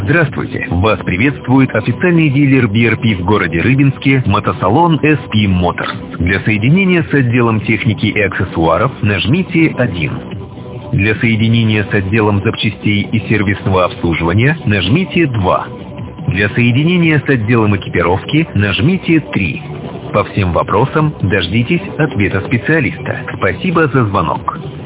Здравствуйте! Вас приветствует официальный дилер BRP в городе Рыбинске, мотосалон SP Motors. Для соединения с отделом техники и аксессуаров нажмите 1. Для соединения с отделом запчастей и сервисного обслуживания нажмите 2. Для соединения с отделом экипировки нажмите 3. По всем вопросам дождитесь ответа специалиста. Спасибо за звонок.